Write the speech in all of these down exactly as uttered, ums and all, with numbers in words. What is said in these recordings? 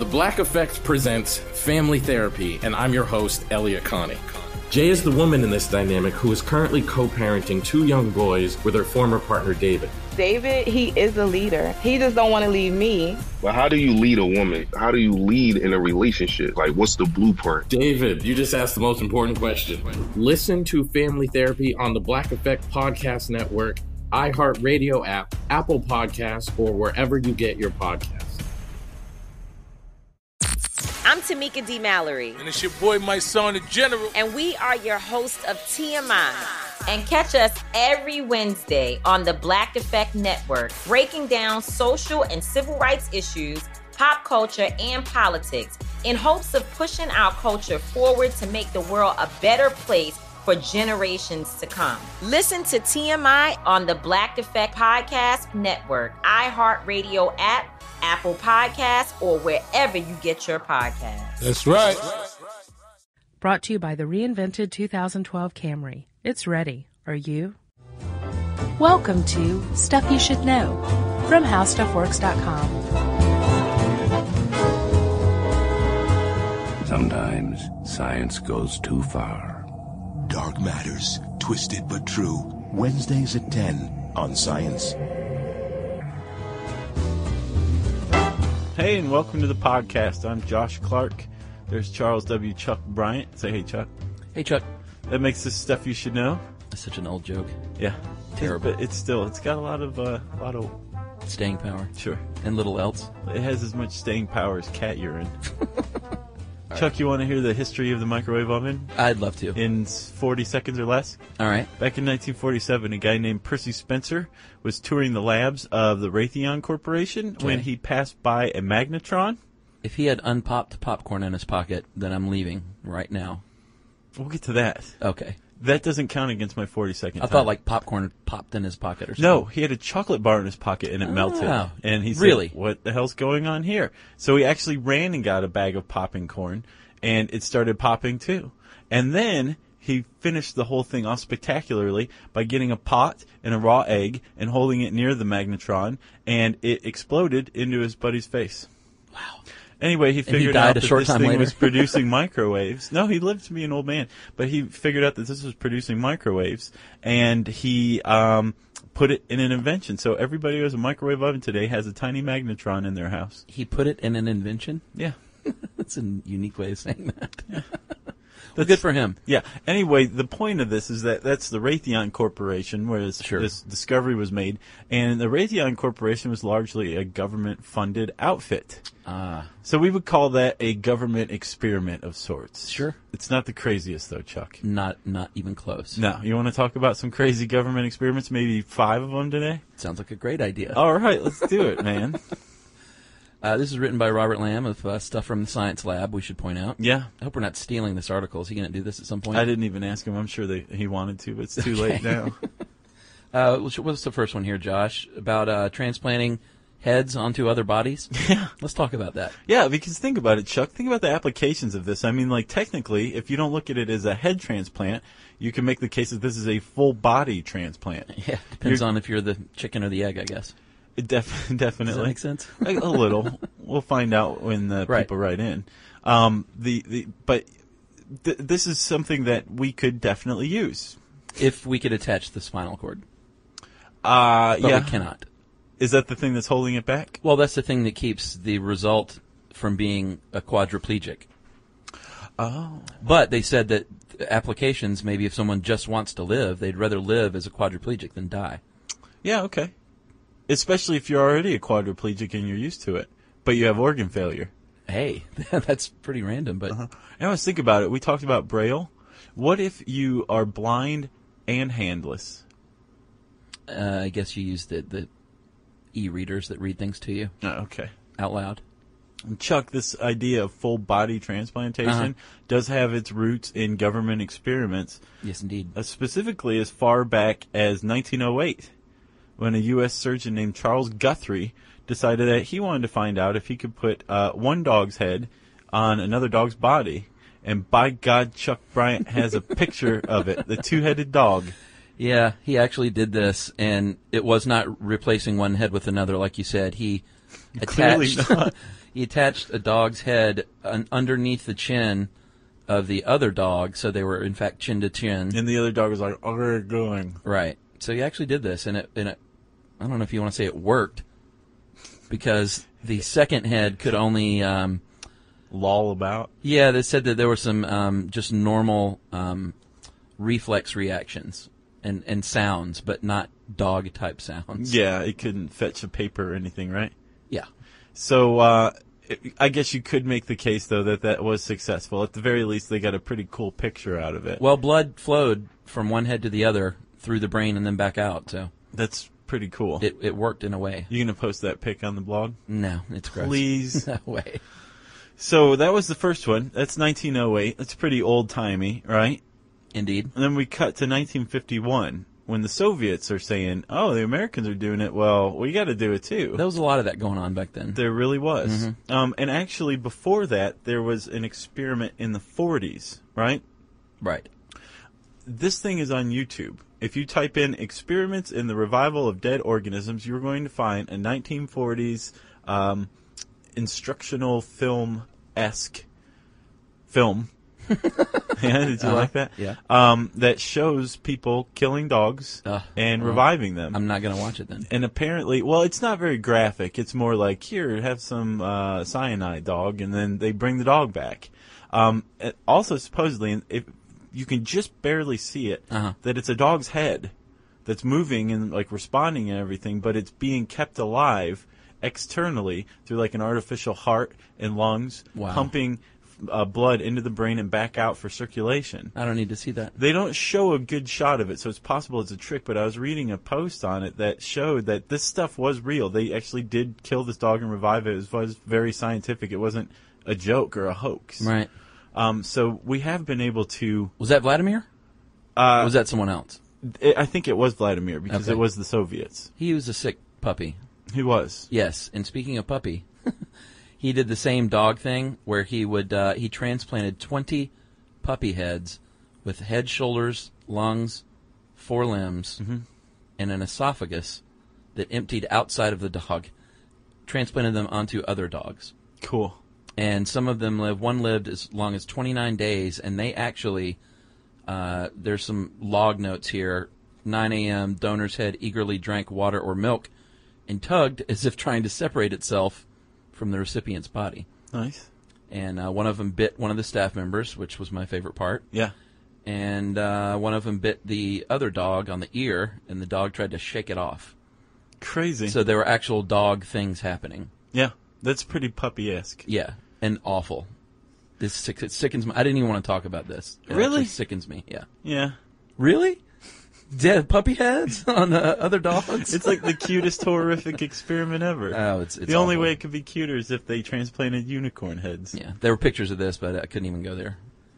The Black Effect presents Family Therapy, and I'm your host, Elliot Connie. Jay is the woman in this dynamic who is currently co-parenting two young boys with her former partner, David. David, he is a leader. He just don't want to leave me. But how do you lead a woman? How do you lead in a relationship? Like, what's the blueprint? David, you just asked the most important question. Listen to Family Therapy on the Black Effect Podcast Network, iHeartRadio app, Apple Podcasts, or wherever you get your podcasts. I'm Tamika D. Mallory. And it's your boy, my son, the General. And we are your hosts of T M I. And catch us every Wednesday on the Black Effect Network, breaking down social and civil rights issues, pop culture, and politics in hopes of pushing our culture forward to make the world a better place for generations to come. Listen to T M I on the Black Effect Podcast Network, iHeartRadio app, Apple Podcasts, or wherever you get your podcasts. That's right. Brought to you by the reinvented two thousand twelve Camry. It's ready. Are you? Welcome to Stuff You Should Know from How Stuff Works dot com. Sometimes science goes too far. Dark Matters, Twisted but True. Wednesdays at ten on Science. Hey, and welcome to the podcast. I'm Josh Clark. There's Charles W. Chuck Bryant. Say hey, Chuck. Hey, Chuck. That makes this Stuff You Should Know. That's such an old joke. Yeah. Terrible. But it's still, it's got a lot of, uh, a lot of... staying power. Sure. And little else. It has as much staying power as cat urine. Chuck, right. You want to hear the history of the microwave oven? I'd love to. In forty seconds or less? All right. Back in nineteen forty-seven, a guy named Percy Spencer was touring the labs of the Raytheon Corporation okay. when he passed by a magnetron. If he had unpopped popcorn in his pocket, then I'm leaving right now. We'll get to that. Okay. That doesn't count against my forty second I time. thought like popcorn popped in his pocket or something. No, he had a chocolate bar in his pocket and it oh, melted. And he said, really? What the hell's going on here? So he actually ran and got a bag of popping corn and it started popping too. And then he finished the whole thing off spectacularly by getting a pot and a raw egg and holding it near the magnetron, and it exploded into his buddy's face. Wow. Anyway, he figured he out that this time thing later. was producing microwaves. No, he lived to be an old man, but he figured out that this was producing microwaves, and he um, put it in an invention. So everybody who has a microwave oven today has a tiny magnetron in their house. He put it in an invention? Yeah. That's a unique way of saying that. Yeah. Well, good for him. Yeah. Anyway, the point of this is that that's the Raytheon Corporation where this, sure. this discovery was made. And the Raytheon Corporation was largely a government-funded outfit. Ah. So we would call that a government experiment of sorts. Sure. It's not the craziest, though, Chuck. Not not even close. No. You want to talk about some crazy government experiments? Maybe five of them today? Sounds like a great idea. All right. Let's do it, man. Uh, this is written by Robert Lamb of uh, Stuff from the Science Lab, we should point out. Yeah. I hope we're not stealing this article. Is he going to do this at some point? I didn't even ask him. I'm sure they, he wanted to, but it's too okay. late now. uh, what's the first one here, Josh? About uh, transplanting heads onto other bodies? Yeah. Let's talk about that. Yeah, because think about it, Chuck. Think about the applications of this. I mean, like, technically, if you don't look at it as a head transplant, you can make the case that this is a full body transplant. Yeah, depends you're, on if you're the chicken or the egg, I guess. It def- definitely. Does that make sense? a, a little. We'll find out when the right. people write in. Um, the, the but th- this is something that we could definitely use if we could attach the spinal cord. Uh, but yeah, we cannot. Is that the thing that's holding it back? Well, that's the thing that keeps the result from being a quadriplegic. Oh. But they said that applications, maybe if someone just wants to live, they'd rather live as a quadriplegic than die. Yeah, okay. Especially if you're already a quadriplegic and you're used to it, but you have organ failure. Hey, that's pretty random, but... Uh-huh. And I was thinking about it. We talked about Braille. What if you are blind and handless? Uh, I guess you use the, the e-readers that read things to you. Oh, okay. Out loud. And Chuck, this idea of full body transplantation uh-huh. does have its roots in government experiments. Yes, indeed. Uh, specifically as far back as nineteen oh eight, when a U S surgeon named Charles Guthrie decided that he wanted to find out if he could put uh, one dog's head on another dog's body. And by God, Chuck Bryant has a picture of it, the two-headed dog. Yeah, he actually did this, and it was not replacing one head with another, like you said. He Clearly attached, not. he attached a dog's head un- underneath the chin of the other dog, so they were in fact chin to chin. And the other dog was like, "Oh, where are you going?" Right. So he actually did this, and it, and it, I don't know if you want to say it worked, because the second head could only um, loll about. Yeah, they said that there were some um, just normal um, reflex reactions and, and sounds, but not dog type sounds. Yeah, it couldn't fetch a paper or anything, right? Yeah. So uh, it, I guess you could make the case, though, that that was successful. At the very least, they got a pretty cool picture out of it. Well, blood flowed from one head to the other through the brain and then back out. So that's pretty cool. It it worked in a way. You gonna post that pic on the blog? No, it's gross. Please. No way. So that was the first one. That's nineteen oh eight. That's pretty old-timey, right? Indeed. And then we cut to nineteen fifty-one, when the Soviets are saying, oh, the Americans are doing it, well, we got to do it too. There was a lot of that going on back then. There really was. Mm-hmm. Um, and actually, before that, there was an experiment in the forties, right? Right. This thing is on YouTube. If you type in experiments in the revival of dead organisms, you're going to find a nineteen forties um, instructional film-esque film. Yeah, did you uh-huh. like that? Yeah. Um, that shows people killing dogs uh, and well, reviving them. I'm not going to watch it then. And apparently, well, it's not very graphic. It's more like, here, have some uh, cyanide, dog, and then they bring the dog back. Um, also, supposedly, if you can just barely see it, uh-huh. that it's a dog's head that's moving and like responding and everything, but it's being kept alive externally through like an artificial heart and lungs, wow. pumping uh, blood into the brain and back out for circulation. I don't need to see that. They don't show a good shot of it, so it's possible it's a trick, but I was reading a post on it that showed that this stuff was real. They actually did kill this dog and revive it. It was very scientific. It wasn't a joke or a hoax. Right. Um, so we have been able to... Was that Vladimir? Uh, or was that someone else? It, I think it was Vladimir, because okay. it was the Soviets. He was a sick puppy. He was. Yes, and speaking of puppy, he did the same dog thing where he would uh, he transplanted twenty puppy heads with head, shoulders, lungs, four limbs, mm-hmm. and an esophagus that emptied outside of the dog, transplanted them onto other dogs. Cool. And some of them lived, one lived as long as twenty-nine days, and they actually, uh, there's some log notes here, nine a.m., donor's head eagerly drank water or milk and tugged as if trying to separate itself from the recipient's body. Nice. And uh, one of them bit one of the staff members, which was my favorite part. Yeah. And uh, one of them bit the other dog on the ear, and the dog tried to shake it off. Crazy. So there were actual dog things happening. Yeah. That's pretty puppy-esque. Yeah, and awful. This sick, it sickens me. I didn't even want to talk about this. It really? It sickens me, yeah. Yeah. Really? Dead puppy heads on uh, other dogs? It's like the cutest horrific experiment ever. Oh, it's, it's The only awful. way it could be cuter is if they transplanted unicorn heads. Yeah, there were pictures of this, but I couldn't even go there.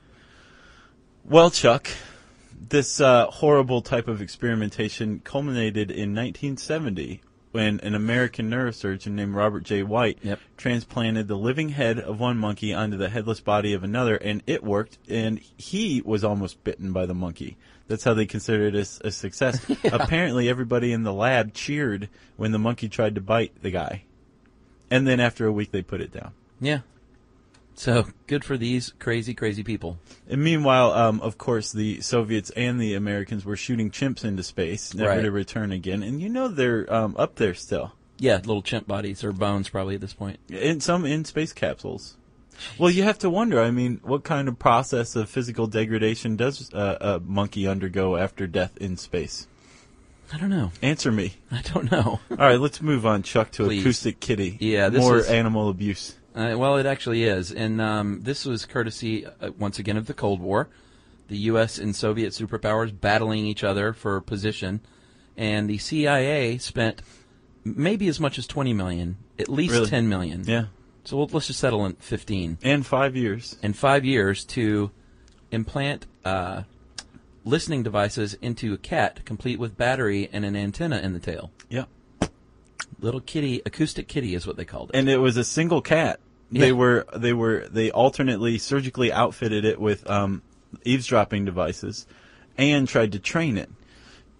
Well, Chuck, this uh, horrible type of experimentation culminated in nineteen seventy when an American neurosurgeon named Robert J. White yep. transplanted the living head of one monkey onto the headless body of another, and it worked, and he was almost bitten by the monkey. That's how they considered it a, a success. Yeah. Apparently, everybody in the lab cheered when the monkey tried to bite the guy. And then after a week, they put it down. Yeah. So, good for these crazy, crazy people. And meanwhile, um, of course, the Soviets and the Americans were shooting chimps into space, never right. to return again. And you know they're um, up there still. Yeah, little chimp bodies, or bones probably at this point. And some in space capsules. Well, you have to wonder, I mean, what kind of process of physical degradation does uh, a monkey undergo after death in space? I don't know. Answer me. I don't know. All right, let's move on, Chuck, to Please. Acoustic Kitty. Yeah, this More is, animal abuse. Uh, well, it actually is. And um, this was courtesy, uh, once again, of the Cold War. The U S and Soviet superpowers battling each other for position. And the C I A spent maybe as much as twenty million dollars, at least really? ten million dollars. Yeah. So we'll, let's just settle on fifteen. And five years. And five years to implant uh, listening devices into a cat, complete with battery and an antenna in the tail. Yep. Little kitty, acoustic kitty is what they called it. And it was a single cat. Yeah. They were they were they alternately surgically outfitted it with um, eavesdropping devices, and tried to train it.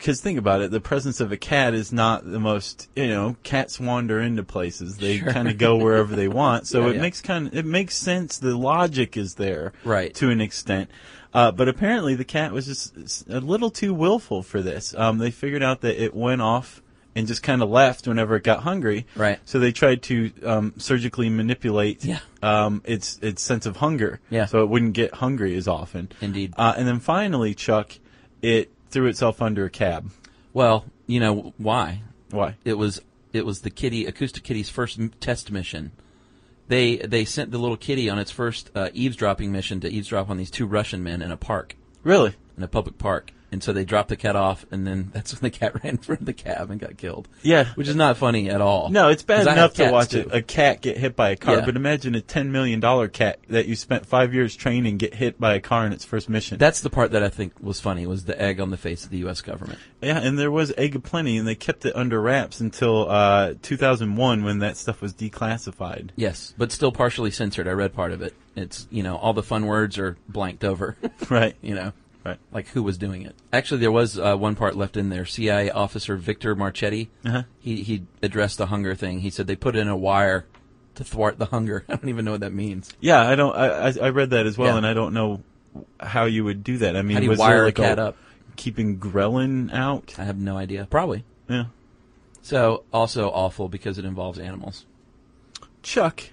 because think about it, the presence of a cat is not the most, you know, cats wander into places. They Sure. kind of go wherever they want. So Yeah, it yeah. makes kind of, it makes sense. The logic is there. Right. To an extent. Uh, but apparently the cat was just a little too willful for this. Um, they figured out that it went off and just kind of left whenever it got hungry. Right. So they tried to um, surgically manipulate Yeah. um, its its sense of hunger. Yeah. So it wouldn't get hungry as often. Indeed. Uh, and then finally, Chuck, it threw itself under a cab. Well, you know why? Why? It was it was the kitty Acoustic Kitty's first m- test mission. They they sent the little kitty on its first uh, eavesdropping mission to eavesdrop on these two Russian men in a park. Really? In a public park. And so they dropped the cat off, and then that's when the cat ran in front of the cab and got killed. Yeah. Which is not funny at all. No, it's bad 'Cause I have enough to cats, watch too. a, a cat get hit by a car, Yeah. but imagine a ten million dollars cat that you spent five years training get hit by a car in its first mission. That's the part that I think was funny, was the egg on the face of the U S government. Yeah, and there was egg aplenty, and they kept it under wraps until uh, two thousand one when that stuff was declassified. Yes, but still partially censored. I read part of it. It's, you know, all the fun words are blanked over. Right. You know? Right. Like who was doing it. Actually, there was uh, one part left in there. C I A officer Victor Marchetti, Uh-huh. he, he addressed the hunger thing. He said they put in a wire to thwart the hunger. I don't even know what that means. Yeah, I don't. I, I I read that as well, Yeah. and I don't know how you would do that. I mean, How do you was wire there a like cat up? keeping ghrelin out? I have no idea. Probably. Yeah. So, also awful because it involves animals. Chuck,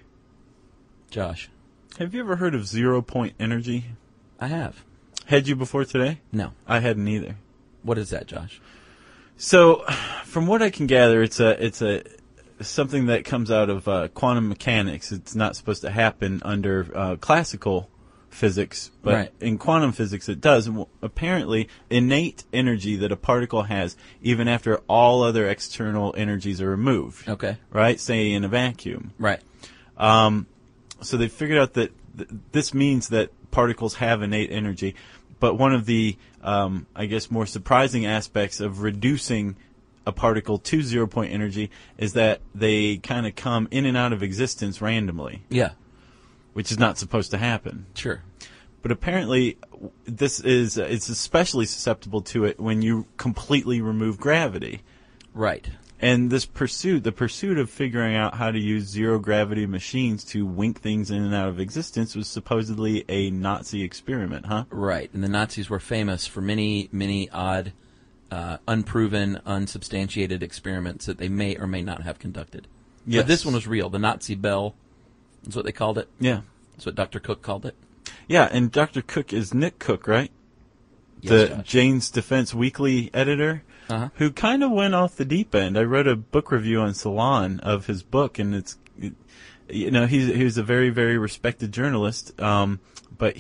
Josh. have you ever heard of zero point energy? I have. Had you before today? No. I hadn't either. What is that, Josh? So, from what I can gather, it's a it's a something that comes out of uh, quantum mechanics. It's not supposed to happen under uh, classical physics, but Right. in quantum physics it does. And w- apparently, innate energy that a particle has, even after all other external energies are removed. Okay. Right? Say in a vacuum. Right. Um, so they figured out that th- this means that particles have innate energy. But one of the, um, I guess, more surprising aspects of reducing a particle to zero point energy is that they kind of come in and out of existence randomly. Yeah. Which is not supposed to happen. Sure. But apparently, this is uh, it's especially susceptible to it when you completely remove gravity. Right. And this pursuit, the pursuit of figuring out how to use zero gravity machines to wink things in and out of existence was supposedly a Nazi experiment, huh? Right. And the Nazis were famous for many, many odd, uh, unproven, unsubstantiated experiments that they may or may not have conducted. Yes. But this one was real. The Nazi bell is what they called it. Yeah. That's what Doctor Cook called it. Yeah, and Doctor Cook is Nick Cook, right? Yes, the Josh. Jane's Defense Weekly editor, Uh-huh. who kind of went off the deep end. I wrote a book review on Salon of his book, and it's, it, you know, he's he's a very, very respected journalist, um, but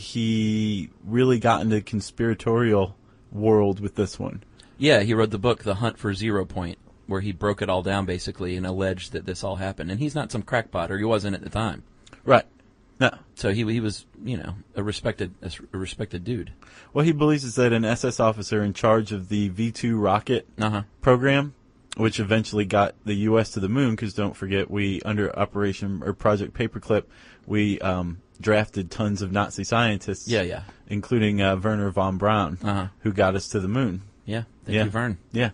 he really got into the conspiratorial world with this one. Yeah, he wrote the book, The Hunt for Zero Point, where he broke it all down, basically, and alleged that this all happened. And he's not some crackpot, or he wasn't at the time. Right. No. So he he was, you know, a respected a respected dude. What he believes is that an S S officer in charge of the V two rocket Uh-huh. program, which eventually got the U S to the moon, because don't forget, we, under Operation or Project Paperclip, we um, drafted tons of Nazi scientists. Yeah, yeah. Including uh, Werner von Braun, Uh-huh. who got us to the moon. Yeah, thank yeah. you, Vern. Yeah.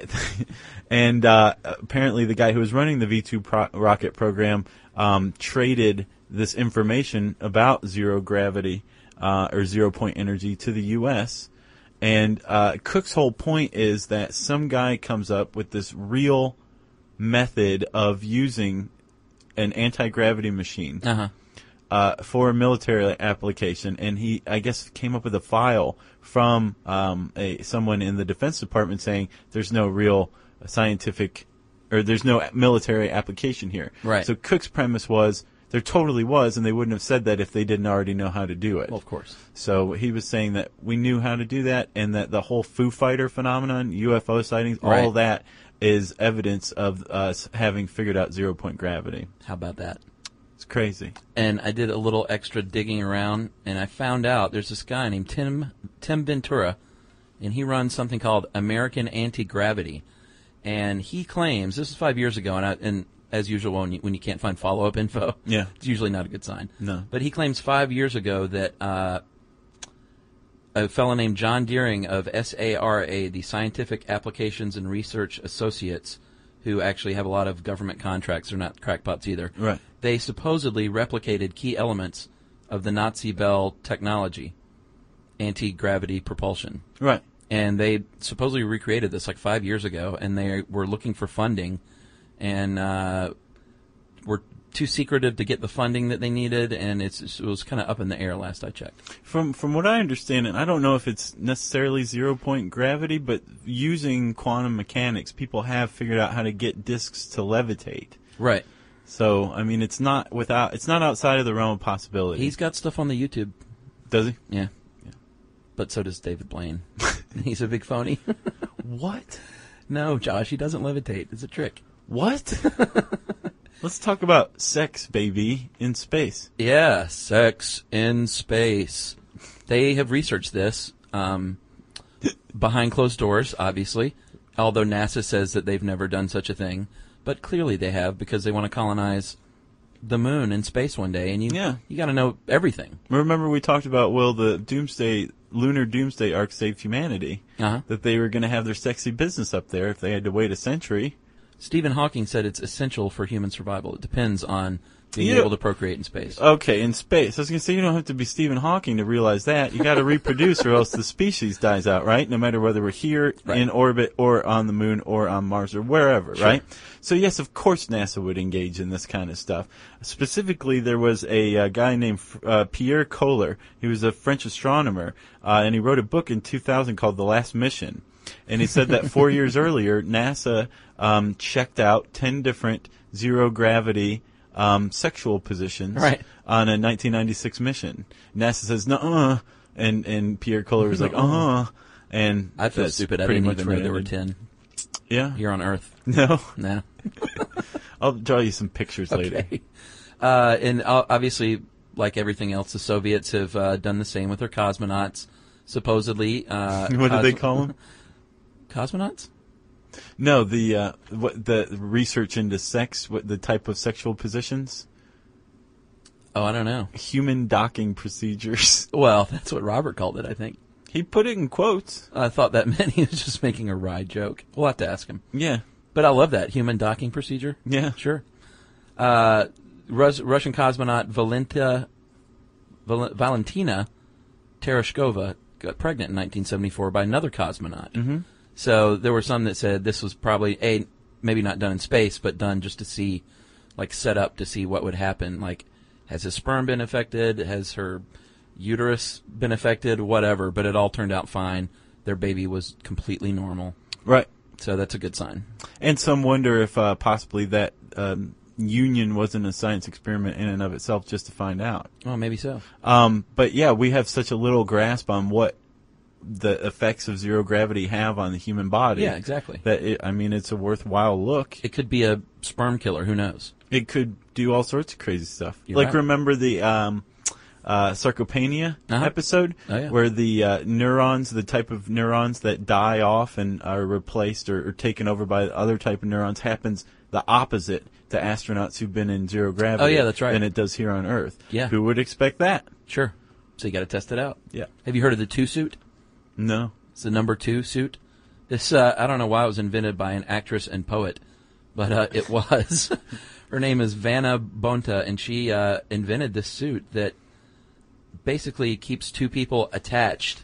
And uh, apparently the guy who was running the V two pro- rocket program um, traded this information about zero gravity uh, or zero point energy to the U S And uh, Cook's whole point is that some guy comes up with this real method of using an anti-gravity machine Uh-huh. uh, for a military application, and he, I guess, came up with a file from um, a someone in the Defense Department saying there's no real scientific or there's no military application here. Right. So Cook's premise was there totally was, and they wouldn't have said that if they didn't already know how to do it. Well, of course. So he was saying that we knew how to do that, and that the whole Foo Fighter phenomenon, U F O sightings, Right. all that is evidence of us having figured out zero point gravity. How about that? It's crazy. And I did a little extra digging around, and I found out there's this guy named Tim Tim Ventura, and he runs something called American Anti-Gravity. And he claims, this is five years ago, and, I, and as usual, when you, when you can't find follow-up info, Yeah. it's usually not a good sign. No. But he claims five years ago that uh, a fellow named John Deering of S A R A, the Scientific Applications and Research Associates, who actually have a lot of government contracts. They're not crackpots either. Right. They supposedly replicated key elements of the Nazi Bell technology, anti-gravity propulsion. Right. And they supposedly recreated this like five years ago, and they were looking for funding, and uh, were too secretive to get the funding that they needed, and it's, it was kind of up in the air last I checked. From from what I understand, and I don't know if it's necessarily zero-point gravity, but using quantum mechanics, people have figured out how to get disks to levitate. Right. So, I mean, it's not without it's not outside of the realm of possibility. He's got stuff on the YouTube. Does he? Yeah. yeah. But so does David Blaine. He's a big phony. What? No, Josh, he doesn't levitate. It's a trick. What? Let's talk about sex, baby, in space. Yeah, sex in space. They have researched this um, behind closed doors, obviously, although NASA says that they've never done such a thing. But clearly they have, because they want to colonize the moon and space one day, and you yeah. you got to know everything. Remember we talked about, well, the doomsday, lunar doomsday arc saved humanity, uh-huh. that they were going to have their sexy business up there if they had to wait a century. Stephen Hawking said it's essential for human survival. It depends on being You- able to procreate in space. Okay, in space. I was going to say, you don't have to be Stephen Hawking to realize that. You got to reproduce or else the species dies out, right? No matter whether we're here Right. in orbit or on the moon or on Mars or wherever, Sure. right? So yes, of course NASA would engage in this kind of stuff. Specifically, there was a uh, guy named uh, Pierre Kohler. He was a French astronomer, uh, and he wrote a book in two thousand called The Last Mission. And he said that four years earlier, NASA um, checked out ten different zero-gravity um, sexual positions Right. on a nineteen ninety-six mission. NASA says, nuh-uh, and, and Pierre Kohler was like, uh-huh. And I feel that's stupid. I pretty didn't much even where know it there were ended. ten Yeah? here on Earth. No? No. I'll draw you some pictures later. Okay. Uh, and uh, obviously, like everything else, the Soviets have uh, done the same with their cosmonauts, supposedly. Uh, What did they cos- call them? Cosmonauts? No, the uh, what the research into sex, what the type of sexual positions, Oh, I don't know. human docking procedures. Well, that's what Robert called it, I think. He put it in quotes. I thought that meant he was just making a wry joke. We'll have to ask him. Yeah, But I love that. Human docking procedure? yeah. Sure. Uh, Rus- Russian cosmonaut Valentina, Val- Valentina Tereshkova got pregnant in nineteen seventy-four by another cosmonaut. Mm-hmm. So there were some that said this was probably, A, maybe not done in space, but done just to see, like set up to see what would happen. Like, has his sperm been affected? Has her uterus been affected? Whatever. But it all turned out fine. Their baby was completely normal. Right. So that's a good sign. And some wonder if uh, possibly that um, union wasn't a science experiment in and of itself, just to find out. Oh, maybe so. Um, but yeah, we have such a little grasp on what the effects of zero gravity have on the human body. Yeah, exactly. That it, I mean, it's a worthwhile look. It could be a sperm killer. Who knows? It could do all sorts of crazy stuff. You're like right. remember the um, uh, sarcopenia Uh-huh. episode, Oh, yeah. where the uh, neurons, the type of neurons that die off and are replaced or, or taken over by other type of neurons, happens the opposite to astronauts who've been in zero gravity. Oh, yeah, that's right. Than it does here on Earth. Yeah. Who would expect that? Sure. So you got to test it out. Yeah. Have you heard of the two suit? No. It's the number two suit. This uh, I don't know why it was invented by an actress and poet, but uh, it was. Her name is Vanna Bonta, and she uh, invented this suit that basically keeps two people attached.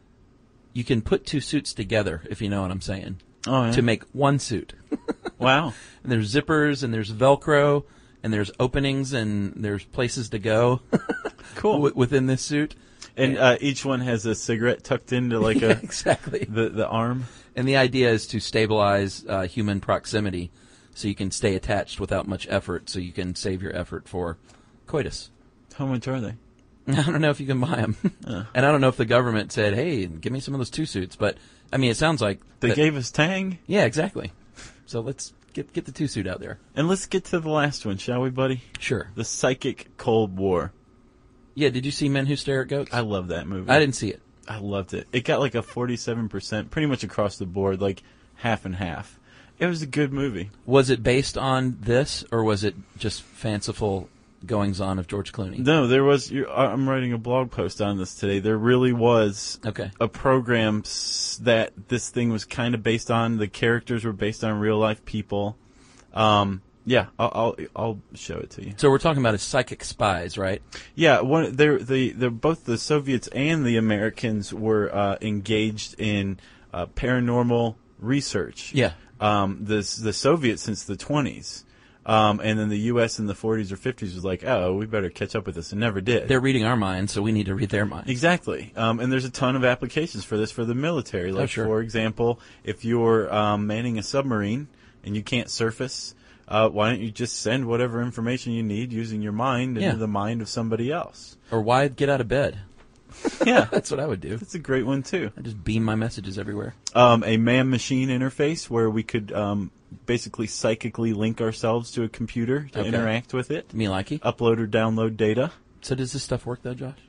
You can put two suits together, if you know what I'm saying, Oh, yeah. to make one suit. Wow. And there's zippers, and there's Velcro, and there's openings, and there's places to go. Cool. w- within this suit. And uh, each one has a cigarette tucked into like Yeah, a exactly. the the arm. And the idea is to stabilize uh, human proximity so you can stay attached without much effort, so you can save your effort for coitus. How much are they? I don't know if you can buy them. Uh. And I don't know if the government said, hey, give me some of those two suits. But, I mean, it sounds like... They that- gave us Tang. Yeah, exactly. So let's get get the two suit out there. And let's get to the last one, shall we, buddy? Sure. The Psychic Cold War. Yeah, did you see Men Who Stare at Goats? I love that movie. I didn't see it. I loved it. It got like a forty-seven percent, pretty much across the board, like half and half. It was a good movie. Was it based on this, or was it just fanciful goings on of George Clooney. No, there was. You're, I'm writing a blog post on this today. There really was okay. a program s- that this thing was kind of based on. The characters were based on real life people. Um, yeah, I'll, I'll I'll show it to you. So we're talking about as psychic spies, right? Yeah, one. They're the they're both the Soviets and the Americans were uh, engaged in uh, paranormal research. Yeah. Um, the the Soviets since the twenties. Um, and then the U S in the forties or fifties was like, oh, we better catch up with this, and never did. They're reading our minds, so we need to read their minds. Exactly. Um, and there's a ton of applications for this for the military. Like, oh, sure. for example, if you're um, manning a submarine and you can't surface, uh, why don't you just send whatever information you need using your mind into yeah. the mind of somebody else? Or why get out of bed? Yeah. That's what I would do. That's a great one, too. I just beam my messages everywhere. Um, a man-machine interface where we could um, basically psychically link ourselves to a computer to okay. interact with it. Me likey. Upload or download data. So does this stuff work, though, Josh?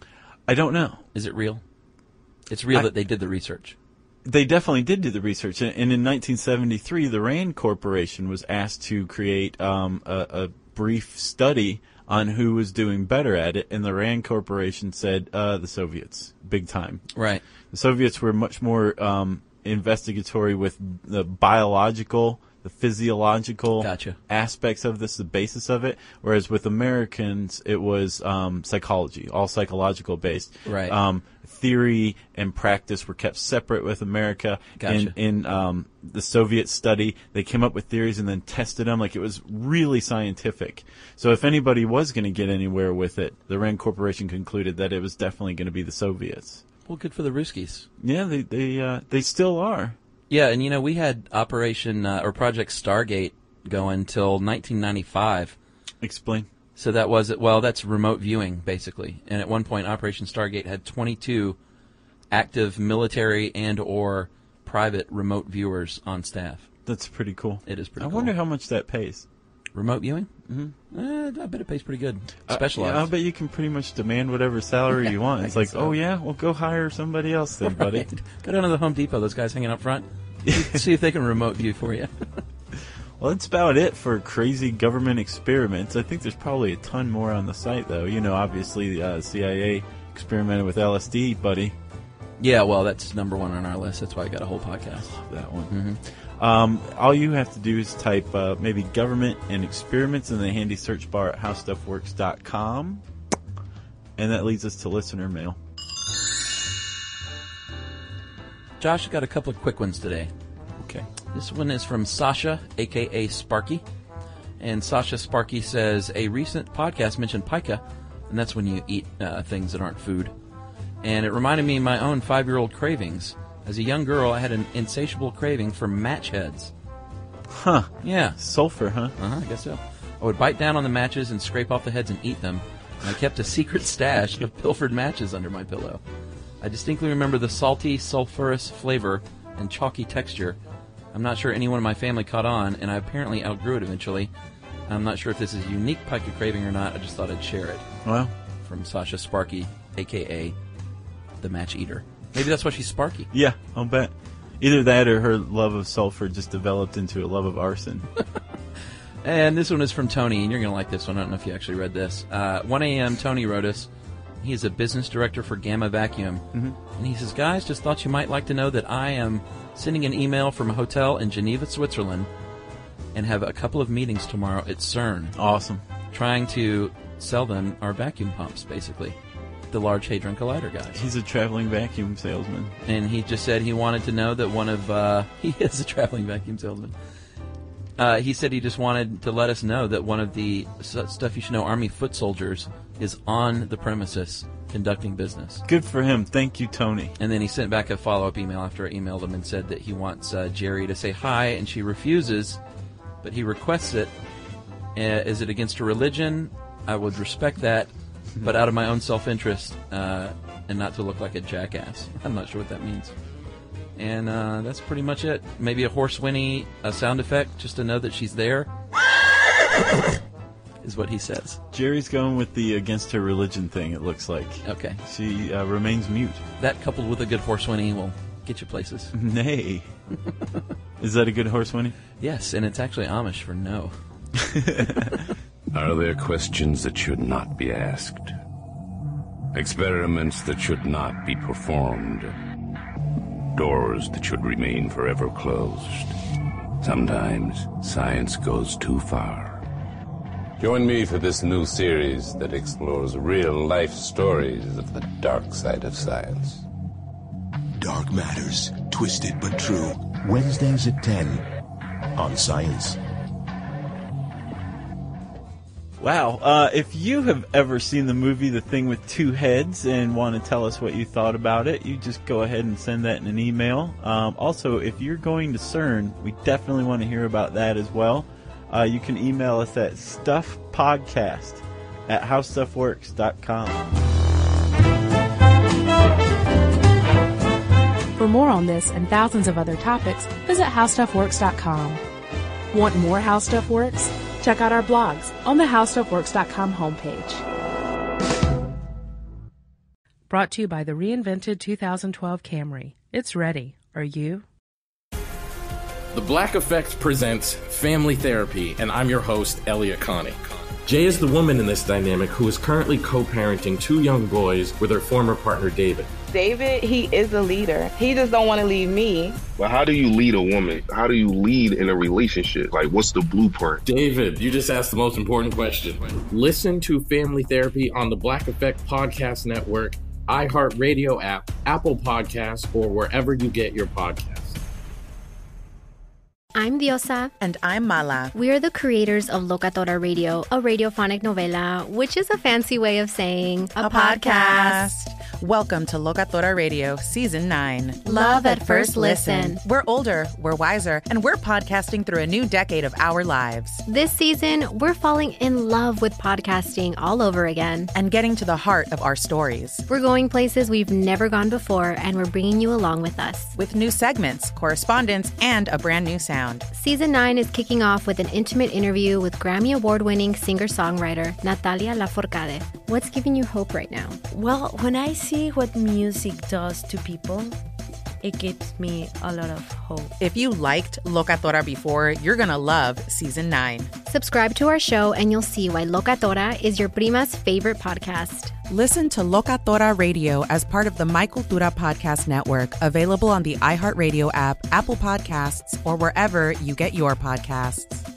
I don't know. Is it real? It's real I, that they did the research. They definitely did do the research. And, and in nineteen seventy-three, the RAND Corporation was asked to create um, a, a brief study on who was doing better at it, and the RAND Corporation said uh, the Soviets, big time. Right. The Soviets were much more um, investigatory with the biological, the physiological gotcha. aspects of this, the basis of it, whereas with Americans, it was um, psychology, all psychological based. Right. Um, theory and practice were kept separate with America. Gotcha. In, in um, the Soviet study, they came up with theories and then tested them. Like, it was really scientific. So if anybody was going to get anywhere with it, the RAND Corporation concluded that it was definitely going to be the Soviets. Well, good for the Ruskies. Yeah, they they uh, they still are. Yeah, and you know, we had Operation uh, or Project Stargate going till nineteen ninety-five. Explain. So that was it. Well, that's remote viewing, basically. And at one point, Operation Stargate had twenty-two active military and or private remote viewers on staff. That's pretty cool. It is pretty I cool. wonder how much that pays. Remote viewing? Mm-hmm. Eh, I bet it pays pretty good. Uh, Specialized. yeah, I bet you can pretty much demand whatever salary you want. It's like, so. oh, yeah, well, go hire somebody else then, buddy. Right. Go down to the Home Depot, those guys hanging up front. See if they can remote view for you. Well, that's about it for crazy government experiments. I think there's probably a ton more on the site, though. You know, obviously, the uh, C I A experimented with L S D, buddy. Yeah, well, that's number one on our list. That's why I got a whole podcast. Love that one. Mm-hmm. Um, all you have to do is type uh, maybe government and experiments in the handy search bar at how stuff works dot com. And that leads us to listener mail. Josh, I got a couple of quick ones today. Okay. This one is from Sasha, a k a. Sparky. And Sasha Sparky says, a recent podcast mentioned pica, and that's when you eat uh, things that aren't food. And it reminded me of my own five-year-old cravings. As a young girl, I had an insatiable craving for match heads. Huh. Yeah. Sulfur, huh? Uh-huh, I guess so. I would bite down on the matches and scrape off the heads and eat them. And I kept a secret stash of pilfered matches under my pillow. I distinctly remember the salty, sulfurous flavor and chalky texture. I'm not sure anyone in my family caught on, and I apparently outgrew it eventually. I'm not sure if this is a unique pica craving or not. I just thought I'd share it. Well. From Sasha Sparky, a k a the Match Eater. Maybe that's why she's Sparky. Yeah, I'll bet. Either that or her love of sulfur just developed into a love of arson. And this one is from Tony, and you're going to like this one. I don't know if you actually read this. Uh, one a.m. Tony wrote us. He is a business director for Gamma Vacuum. Mm-hmm. And he says, guys, just thought you might like to know that I am sending an email from a hotel in Geneva, Switzerland, and have a couple of meetings tomorrow at CERN. Awesome. Trying to sell them our vacuum pumps, basically. The Large Hadron Collider guys. He's a traveling vacuum salesman. And he just said he wanted to know that one of... Uh, he is a traveling vacuum salesman. Uh, he said he just wanted to let us know that one of the Stuff You Should Know Army foot soldiers is on the premises conducting business. Good for him. Thank you, Tony. And then he sent back a follow-up email after I emailed him and said that he wants uh, Jerry to say hi, and she refuses, but he requests it. Uh, is it against her religion? I would respect that, but out of my own self-interest, uh, and not to look like a jackass. I'm not sure what that means. And uh, that's pretty much it. Maybe a horse whinny, a sound effect, just to know that she's there, is what he says. Jerry's going with the against her religion thing, it looks like. Okay. She uh, remains mute. That coupled with a good horse whinny will get you places. Nay. Is that a good horse whinny? Yes, and it's actually Amish for no. Are there questions that should not be asked? Experiments that should not be performed? Doors that should remain forever closed? Sometimes science goes too far. Join me for this new series that explores real-life stories of the dark side of science. Dark Matters, Twisted but True. Wednesdays at ten on Science. Wow. Uh, if you have ever seen the movie The Thing with Two Heads and want to tell us what you thought about it, you just go ahead and send that in an email. Um, also, if you're going to CERN, we definitely want to hear about that as well. Uh, you can email us at stuffpodcast at howstuffworks dot com. For more on this and thousands of other topics, visit how stuff works dot com. Want more How Stuff Works? Check out our blogs on the how stuff works dot com homepage. Brought to you by the reinvented two thousand twelve Camry. It's ready. Are you? The Black Effect presents Family Therapy, and I'm your host, Elliot Connie. Jay is the woman in this dynamic who is currently co-parenting two young boys with her former partner, David. David, he is a leader. He just don't want to leave me. But how do you lead a woman? How do you lead in a relationship? Like, what's the blueprint? David, you just asked the most important question. Listen to Family Therapy on the Black Effect Podcast Network, iHeartRadio app, Apple Podcasts, or wherever you get your podcasts. I'm Diosa. And I'm Mala. We are the creators of Locatora Radio, a radiophonic novela, which is a fancy way of saying a, a podcast. podcast. Welcome to Locatora Radio, Season nine. Love, Love at First Listen. listen. We're older, we're wiser, and we're podcasting through a new decade of our lives. This season, we're falling in love with podcasting all over again. And getting to the heart of our stories. We're going places we've never gone before, and we're bringing you along with us. With new segments, correspondence, and a brand new sound. Season nine is kicking off with an intimate interview with Grammy Award-winning singer-songwriter Natalia Lafourcade. What's giving you hope right now? Well, when I see what music does to people, it gives me a lot of hope. If you liked Locatora before, you're going to love Season nine. Subscribe to our show and you'll see why Locatora is your prima's favorite podcast. Listen to Locatora Radio as part of the My Cultura Podcast Network, available on the iHeartRadio app, Apple Podcasts, or wherever you get your podcasts.